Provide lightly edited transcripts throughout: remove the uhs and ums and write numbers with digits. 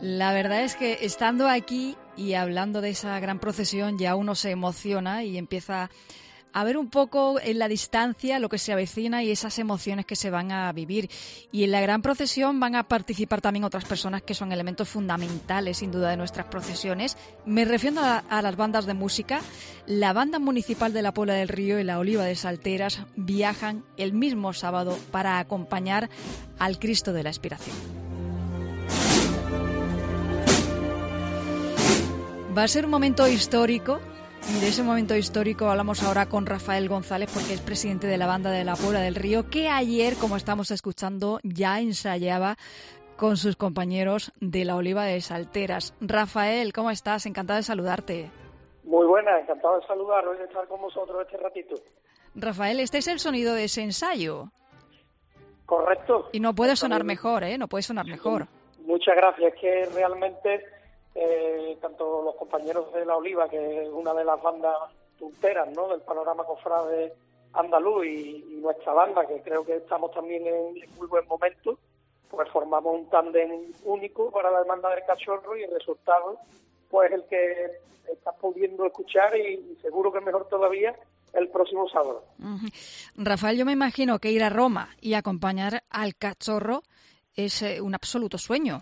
La verdad es que estando aquí y hablando de esa gran procesión ya uno se emociona y empieza a ver un poco en la distancia lo que se avecina y esas emociones que se van a vivir. Y en la gran procesión van a participar también otras personas que son elementos fundamentales, sin duda, de nuestras procesiones. Me refiero a las bandas de música. La Banda Municipal de la Puebla del Río y la Oliva de Salteras viajan el mismo sábado para acompañar al Cristo de la Expiración. Va a ser un momento histórico. Y de ese momento histórico hablamos ahora con Rafael González, porque es presidente de la Banda de la Puebla del Río, que ayer, como estamos escuchando, ya ensayaba con sus compañeros de la Oliva de Salteras. Rafael, ¿cómo estás? Encantado de saludarte. Muy buena, encantado de saludaros y de estar con vosotros este ratito. Rafael, este es el sonido de ese ensayo. Correcto. Y no puede sonar mejor, ¿eh? No puede sonar mejor. Muchas gracias, es que realmente... tanto los compañeros de La Oliva, que es una de las bandas punteras, ¿no?, del panorama cofrade andaluz, y nuestra banda, que creo que estamos también en muy buen momento, pues formamos un tándem único para la Hermandad del Cachorro, y el resultado pues el que estás pudiendo escuchar, y seguro que mejor todavía el próximo sábado. Rafael, yo me imagino que ir a Roma y acompañar al Cachorro es un absoluto sueño.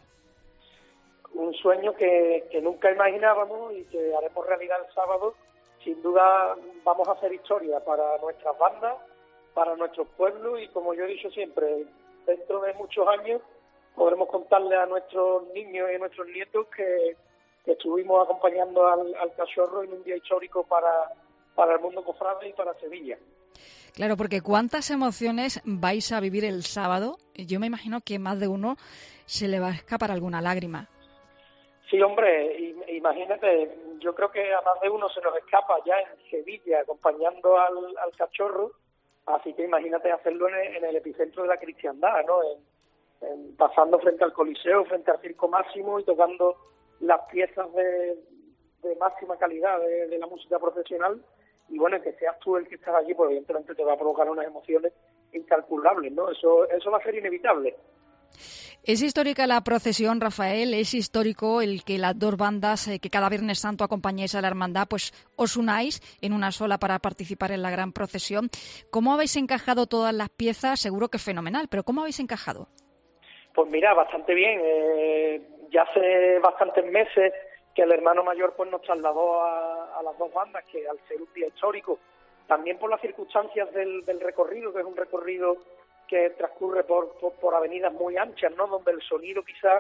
Un sueño que nunca imaginábamos y que haremos realidad el sábado. Sin duda vamos a hacer historia para nuestras bandas, para nuestros pueblos, y como yo he dicho siempre, dentro de muchos años podremos contarle a nuestros niños y a nuestros nietos que estuvimos acompañando al Cachorro en un día histórico para el mundo cofrade y para Sevilla. Claro, porque ¿cuántas emociones vais a vivir el sábado? Yo me imagino que más de uno se le va a escapar alguna lágrima. Sí, hombre, imagínate, yo creo que a más de uno se nos escapa ya en Sevilla acompañando al Cachorro, así que imagínate hacerlo en el epicentro de la cristiandad, ¿no? Pasando frente al Coliseo, frente al Circo Máximo, y tocando las piezas de máxima calidad de la música profesional, y bueno, que seas tú el que estás allí, pues evidentemente te va a provocar unas emociones incalculables, ¿no? Eso va a ser inevitable. Es histórica la procesión, Rafael, es histórico el que las dos bandas que cada Viernes Santo acompañáis a la hermandad, pues os unáis en una sola para participar en la gran procesión. ¿Cómo habéis encajado todas las piezas? Seguro que fenomenal, pero ¿cómo habéis encajado? Pues mira, bastante bien. Ya hace bastantes meses que el hermano mayor pues nos trasladó a las dos bandas, que al ser un día histórico, también por las circunstancias del recorrido, que es un recorrido que transcurre por avenidas muy anchas, ¿no?, donde el sonido quizás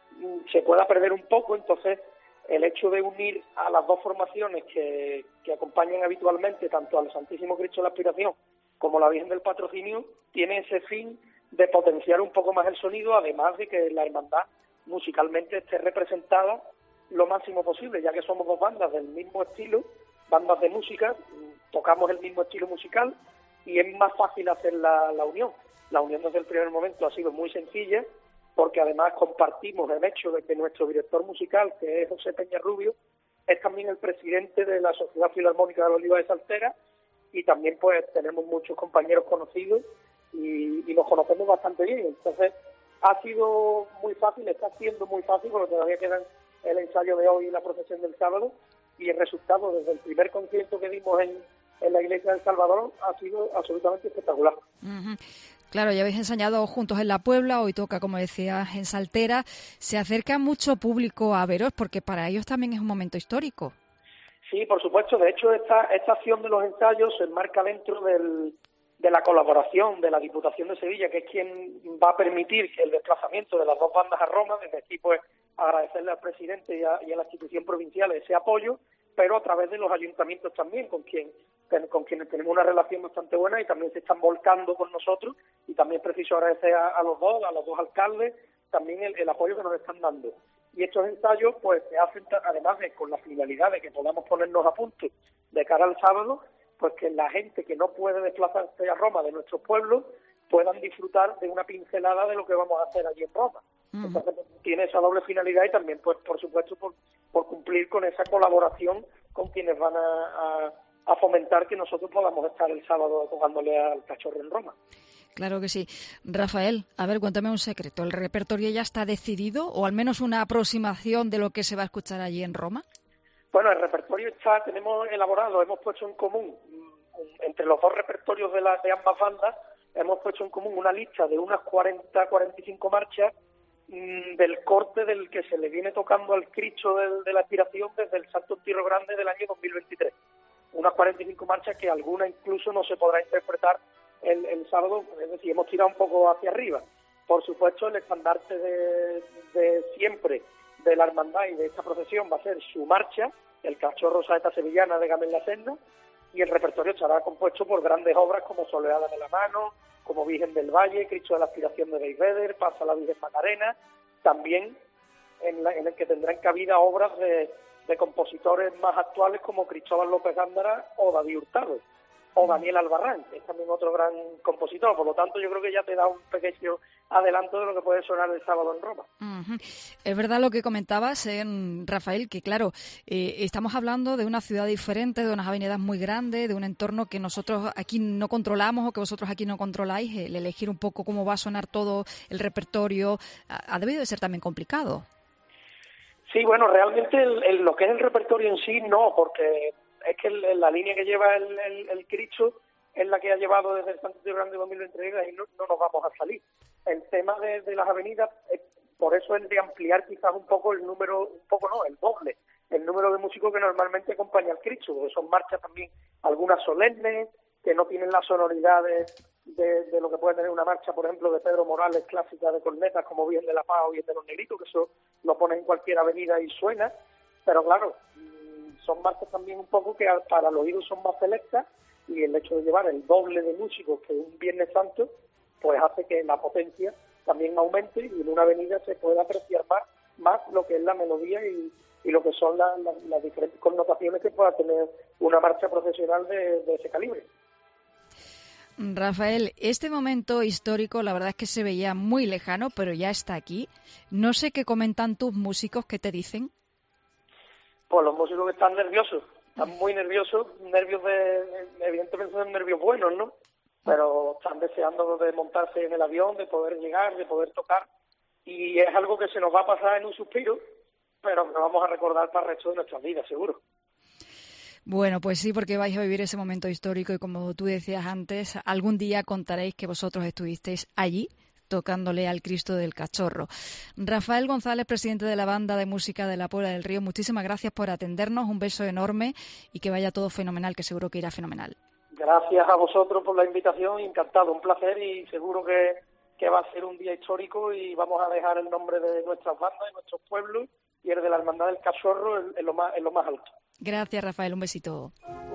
se pueda perder un poco. Entonces, el hecho de unir a las dos formaciones que acompañan habitualmente tanto al Santísimo Cristo de la Expiración como la Virgen del Patrocinio tiene ese fin de potenciar un poco más el sonido, además de que la hermandad musicalmente esté representada lo máximo posible, ya que somos dos bandas del mismo estilo, bandas de música, tocamos el mismo estilo musical y es más fácil hacer la unión. La unión desde el primer momento ha sido muy sencilla, porque además compartimos el hecho de que nuestro director musical, que es José Peñarrubio, es también el presidente de la Sociedad Filarmónica de la Oliva de Salteras, y también pues tenemos muchos compañeros conocidos y nos conocemos bastante bien. Entonces ha sido muy fácil, está siendo muy fácil, porque todavía quedan el ensayo de hoy y la procesión del sábado, y el resultado desde el primer concierto que dimos en la iglesia del Salvador ha sido absolutamente espectacular. Uh-huh. Claro, ya habéis ensayado juntos en la Puebla, hoy toca, como decías, en Saltera. Se acerca mucho público a veros, porque para ellos también es un momento histórico. Sí, por supuesto. De hecho, esta acción de los ensayos se enmarca dentro de la colaboración de la Diputación de Sevilla, que es quien va a permitir el desplazamiento de las dos bandas a Roma. Desde aquí, pues, agradecerle al presidente y a la institución provincial ese apoyo, pero a través de los ayuntamientos también, con quienes tenemos una relación bastante buena y también se están volcando con nosotros, y también preciso agradecer a los dos alcaldes, también el apoyo que nos están dando. Y estos ensayos pues se hacen además con la finalidad de que podamos ponernos a punto de cara al sábado, pues que la gente que no puede desplazarse a Roma de nuestros pueblos puedan disfrutar de una pincelada de lo que vamos a hacer allí en Roma. Entonces tiene esa doble finalidad, y también pues por supuesto por cumplir con esa colaboración con quienes van a a fomentar que nosotros podamos estar el sábado tocándole al Cachorro en Roma. Claro que sí. Rafael, a ver, cuéntame un secreto. ¿El repertorio ya está decidido o al menos una aproximación de lo que se va a escuchar allí en Roma? Bueno, el repertorio tenemos elaborado, hemos puesto en común, entre los dos repertorios de ambas bandas, hemos puesto en común una lista de unas 40-45 marchas del corte del que se le viene tocando al Cristo de la Aspiración desde el Santo Entierro Grande del año 2023. Unas 45 marchas que alguna incluso no se podrá interpretar el sábado, es decir, hemos tirado un poco hacia arriba. Por supuesto, el estandarte de siempre de la hermandad y de esta procesión va a ser su marcha, el Cachorro Saeta Sevillana de Gamén la Serna, y el repertorio estará compuesto por grandes obras como Soleada de la Mano, como Virgen del Valle, Cristo de la Aspiración de Beigbeder, Pasa la Virgen Macarena, también en el que tendrán cabida obras de compositores más actuales como Cristóbal López Gándara o David Hurtado, o Daniel Albarrán, que es también otro gran compositor. Por lo tanto, yo creo que ya te da un pequeño adelanto de lo que puede sonar el sábado en Roma. Uh-huh. Es verdad lo que comentabas, Rafael, que claro, estamos hablando de una ciudad diferente, de unas avenidas muy grandes, de un entorno que nosotros aquí no controlamos o que vosotros aquí no controláis. El elegir un poco cómo va a sonar todo el repertorio ha debido de ser también complicado. Sí, bueno, realmente lo que es el repertorio en sí no, porque es que la línea que lleva el Cristo es la que ha llevado desde el Santo Entierro Grande 2023 y no nos vamos a salir. El tema de las avenidas, por eso es de ampliar quizás un poco el número, el doble, el número de músicos que normalmente acompaña al Cristo, porque son marchas también, algunas solemnes, que no tienen la sonoridad de lo que puede tener una marcha, por ejemplo, de Pedro Morales, clásica de cornetas, como Bien de la Paz o Bien de los Negritos, que eso lo ponen en cualquier avenida y suena, pero claro, son marchas también un poco que para los oídos son más selectas, y el hecho de llevar el doble de músicos que un Viernes Santo, pues hace que la potencia también aumente y en una avenida se pueda apreciar más lo que es la melodía y lo que son las diferentes connotaciones que pueda tener una marcha procesional de ese calibre. Rafael, este momento histórico la verdad es que se veía muy lejano, pero ya está aquí. No sé qué comentan tus músicos, ¿qué te dicen? Pues los músicos que están nerviosos, están muy nerviosos, evidentemente son nervios buenos, ¿no? Pero están deseando de montarse en el avión, de poder llegar, de poder tocar, y es algo que se nos va a pasar en un suspiro, pero que vamos a recordar para el resto de nuestras vidas, seguro. Bueno, pues sí, porque vais a vivir ese momento histórico y como tú decías antes, algún día contaréis que vosotros estuvisteis allí tocándole al Cristo del Cachorro. Rafael González, presidente de la Banda de Música de la Puebla del Río, muchísimas gracias por atendernos, un beso enorme y que vaya todo fenomenal, que seguro que irá fenomenal. Gracias a vosotros por la invitación, encantado, un placer y seguro que va a ser un día histórico y vamos a dejar el nombre de nuestras bandas, de nuestros pueblos y el de la Hermandad del Cachorro en lo más alto. Gracias, Rafael, un besito.